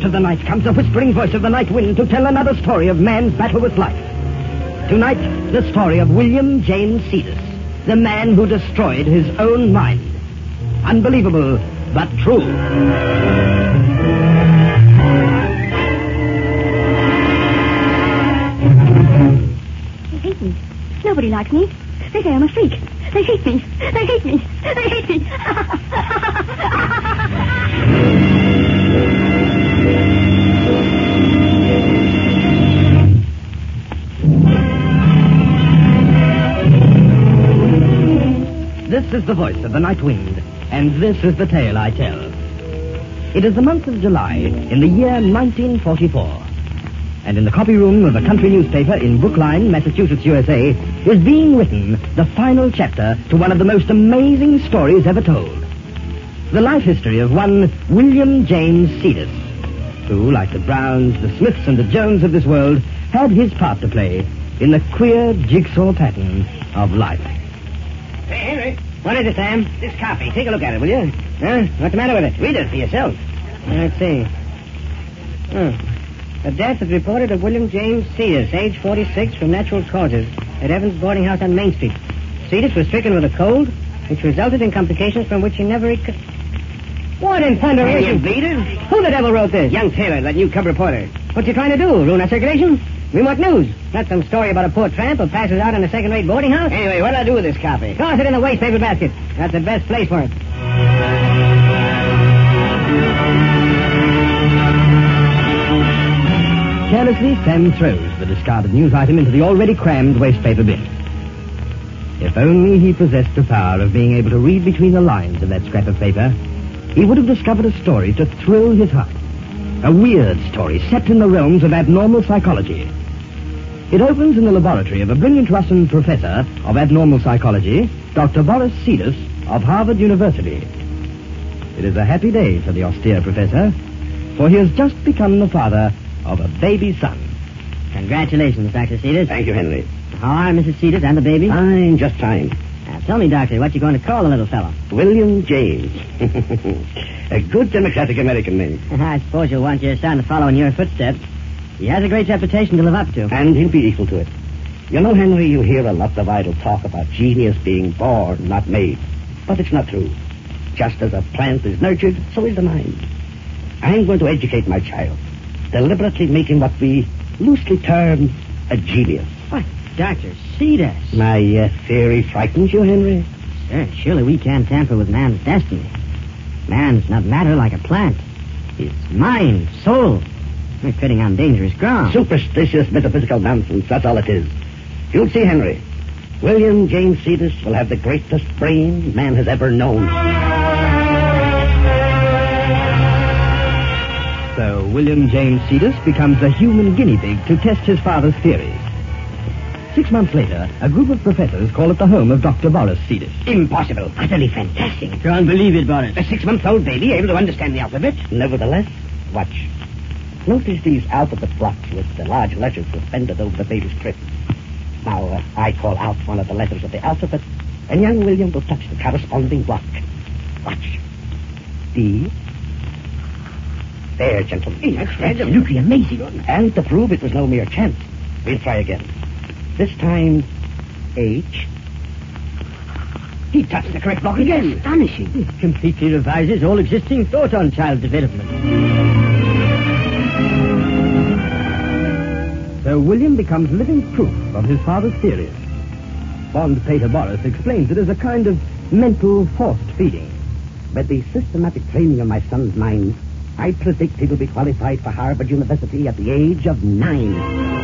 of the night comes the whispering voice of the night wind to tell another story of man's battle with life. Tonight, the story of William James Cetus, the man who destroyed his own mind. Unbelievable, but true. They hate me. Nobody likes me. They say I'm a freak. They hate me. They hate me. They hate me. This is the voice of the night wind, and this is the tale I tell. It is the month of July in the year 1944. And in the copy room of a country newspaper in Brookline, Massachusetts, USA, is being written the final chapter to one of the most amazing stories ever told. The life history of one William James Cetus, who, like the Browns, the Smiths, and the Jones of this world, had his part to play in the queer jigsaw pattern of life. Hey, Henry. What is it, Sam? This copy. Take a look at it, will you? Huh? What's the matter with it? Read it for yourself. Let's see. The death is reported of William James Cetus, age 46, from natural causes, at Evans Boarding House on Main Street. Cetus was stricken with a cold, which resulted in complications from which he never recovered. What in thunderation? Bleeders? Who the devil wrote this? Young Taylor, that new cub reporter. What you trying to do? Ruin our circulation? We want news. Not some story about a poor tramp who passes out in a second-rate boarding house. Anyway, what'll I do with this copy? Toss it in the waste paper basket. That's the best place for it. Carelessly, Sam throws the discarded news item into the already crammed waste paper bin. If only he possessed the power of being able to read between the lines of that scrap of paper, he would have discovered a story to thrill his heart. A weird story set in the realms of abnormal psychology. It opens in the laboratory of a brilliant Russian professor of abnormal psychology, Dr. Boris Cetus of Harvard University. It is a happy day for the austere professor, for he has just become the father of a baby son. Congratulations, Dr. Cetus. Thank you, Henry. How are Mrs. Cetus and the baby? Fine, just fine. Now, tell me, Doctor, what you going to call the little fellow? William James. A good democratic American name. I suppose you'll want your son to follow in your footsteps. He has a great reputation to live up to. And he'll be equal to it. You know, Henry, you hear a lot of idle talk about genius being born, not made. But it's not true. Just as a plant is nurtured, so is the mind. I'm going to educate my child, deliberately make him what we loosely term a genius. What? Dr. Cetus? My theory frightens you, Henry? Sir, surely we can't tamper with man's destiny. Man's not matter like a plant. It's mind, soul. We're treading on dangerous ground. Superstitious metaphysical nonsense, that's all it is. You'll see, Henry. William James Cetus will have the greatest brain man has ever known. So William James Cetus becomes the human guinea pig to test his father's theories. 6 months later, a group of professors call at the home of Dr. Boris Cetus. Impossible. Utterly fantastic. Can't believe it, Boris. A 6-month-old baby able to understand the alphabet? Nevertheless, watch. Notice these alphabet blocks with the large letters suspended over the baby's crib. Now, I call out one of the letters of the alphabet, and young William will touch the corresponding block. Watch. D. There, gentlemen. That's absolutely amazing. And to prove it was no mere chance, we'll try again. This time, H. He touched the correct block again. Astonishing. It completely revises all existing thought on child development. So William becomes living proof of his father's theories. Bond Pater Boris explains it as a kind of mental forced feeding. With the systematic training of my son's mind, I predict he will be qualified for Harvard University at the age of 9.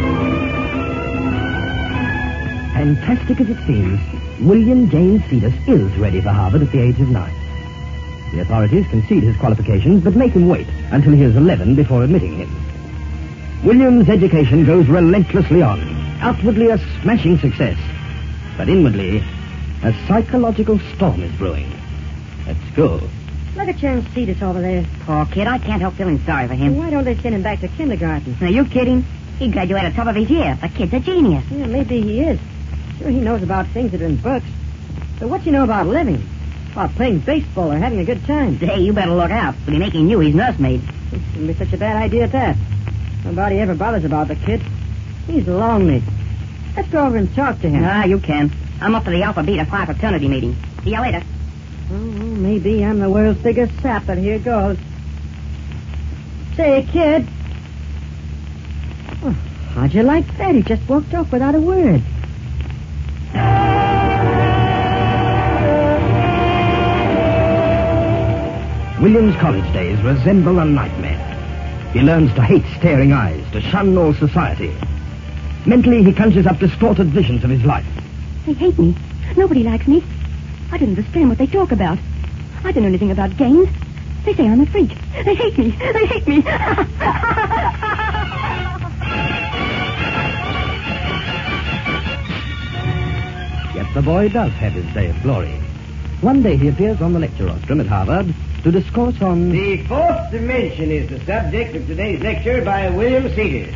Fantastic as it seems, William James Cetus is ready for Harvard at the age of 9. The authorities concede his qualifications, but make him wait until he is 11 before admitting him. William's education goes relentlessly on, outwardly a smashing success, but inwardly, a psychological storm is brewing. At school. Look at James Cetus over there. Poor kid, I can't help feeling sorry for him. Why don't they send him back to kindergarten? Are you kidding? He graduated top of his year. The kid's a genius. Yeah, maybe he is. Sure, he knows about things that are in books. But what's he know about living? About playing baseball or having a good time? Hey, you better look out. He'll be making you his nursemaid. Wouldn't be such a bad idea at that. Nobody ever bothers about the kid. He's lonely. Let's go over and talk to him. Ah, you can. I'm up to the Alpha Beta Phi fraternity meeting. See you later. Oh, well, maybe I'm the world's biggest sap, but here goes. Say, kid. Oh, how'd you like that? He just walked off without a word. William's college days resemble a nightmare. He learns to hate staring eyes, to shun all society. Mentally, he conjures up distorted visions of his life. They hate me. Nobody likes me. I don't understand what they talk about. I don't know anything about games. They say I'm a freak. They hate me. They hate me. Yet the boy does have his day of glory. One day he appears on the lecture rostrum at Harvard to discourse on... The fourth dimension is the subject of today's lecture by William Cedars.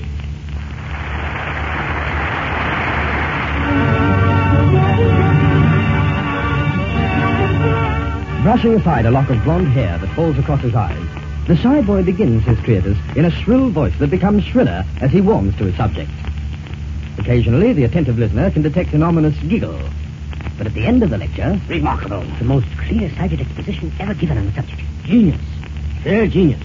Brushing aside a lock of blonde hair that falls across his eyes, the shy boy begins his treatise in a shrill voice that becomes shriller as he warms to his subject. Occasionally, the attentive listener can detect an ominous giggle. But at the end of the lecture... Remarkable. The most clear-sighted exposition ever given on the subject. Genius. Sheer genius.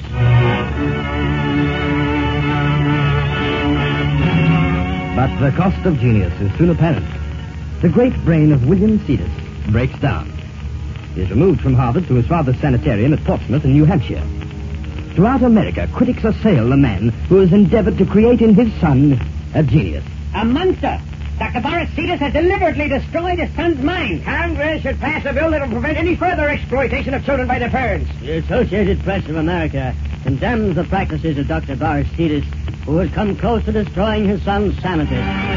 But the cost of genius is soon apparent. The great brain of William Cedars breaks down. He is removed from Harvard to his father's sanitarium at Portsmouth in New Hampshire. Throughout America, critics assail the man who has endeavored to create in his son a genius. A monster! Dr. Boris Cedars has deliberately destroyed his son's mind. Congress should pass a bill that will prevent any further exploitation of children by their parents. The Associated Press of America condemns the practices of Dr. Boris Cedars, who has come close to destroying his son's sanity.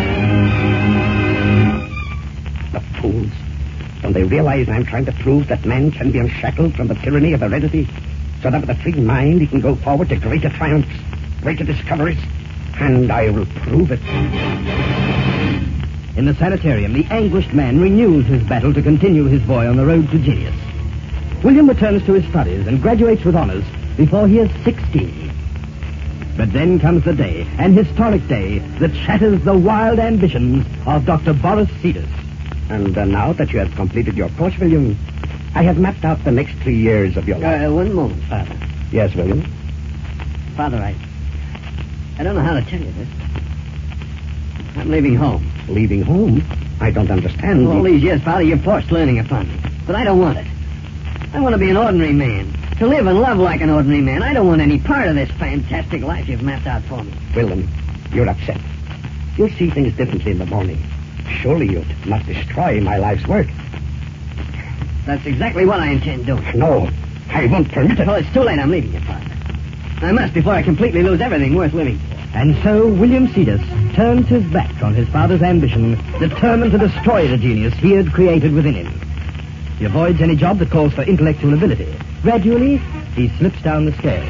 The fools. Don't they realize I'm trying to prove that man can be unshackled from the tyranny of heredity, so that with a free mind he can go forward to greater triumphs, greater discoveries, and I will prove it. In the sanitarium, the anguished man renews his battle to continue his boy on the road to genius. William returns to his studies and graduates with honors before he is 16. But then comes the day, an historic day, that shatters the wild ambitions of Dr. Boris Cedars. And now that you have completed your course, William, I have mapped out the next 3 years of your life. One moment, Father. Yes, William? Father, I don't know how to tell you this. I'm leaving home. Leaving home? I don't understand. All these years, Father, you've forced learning upon me. But I don't want it. I want to be an ordinary man. To live and love like an ordinary man. I don't want any part of this fantastic life you've mapped out for me. William, you're upset. You'll see things differently in the morning. Surely you'd not destroy my life's work. That's exactly what I intend doing. No, I won't permit it. Well, it's too late. I'm leaving you, Father. I must before I completely lose everything worth living for. And so William Cedars turns his back on his father's ambition, determined to destroy the genius he had created within him. He avoids any job that calls for intellectual ability. Gradually, he slips down the scale.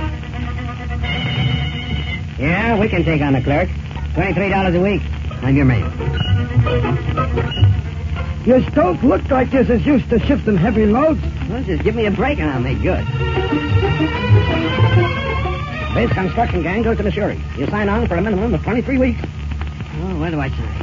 Yeah, we can take on the clerk. $23 a week. I'm your man. You don't look like you're as used to shifting heavy loads. Well, just give me a break and I'll make good. This construction gang goes to Missouri. You sign on for a minimum of 23 weeks. Oh, where do I sign?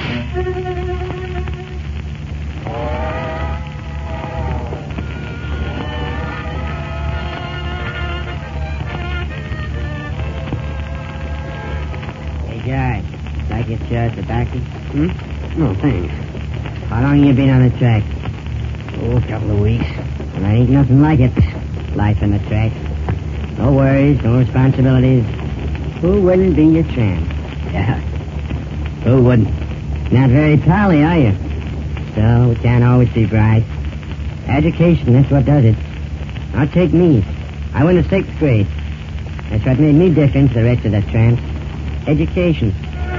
Hey, guy. Like your chair tobacco? No, thanks. How long you been on the track? Oh, a couple of weeks. Well, there ain't nothing like it. Life on the track. No worries, no responsibilities. Who wouldn't be your tramp? Yeah. Who wouldn't? Not very pally, are you? So, we can't always be bright. Education, that's what does it. Now take me. I went to 6th grade. That's what made me different to the rest of the tramps. Education.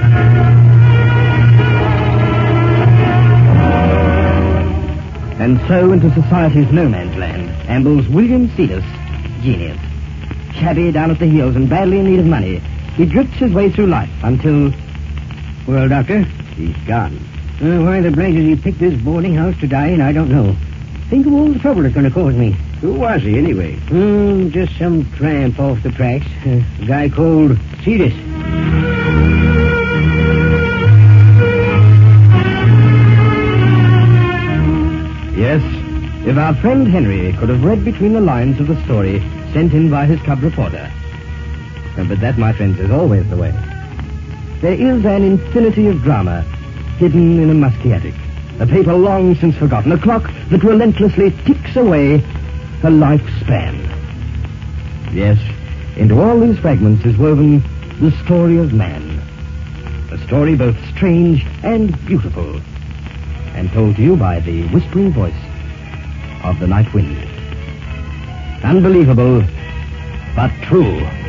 And so into society's no man's land ambles William Cedars, genius. Shabby down at the heels and badly in need of money, he drifts his way through life until... Well, Doctor, he's gone. Why the blazes he picked this boarding house to die in, I don't know. Think of all the trouble it's going to cause me. Who was he, anyway? Just some tramp off the tracks. A guy called Cetus. Yes, if our friend Henry could have read between the lines of the story sent in by his cub reporter. But that, my friends, is always the way. There is an infinity of drama hidden in a musty attic. A paper long since forgotten. A clock that relentlessly ticks away a lifespan. Yes, into all these fragments is woven the story of man. A story both strange and beautiful. And told to you by the whispering voice of the night wind. Unbelievable, but true.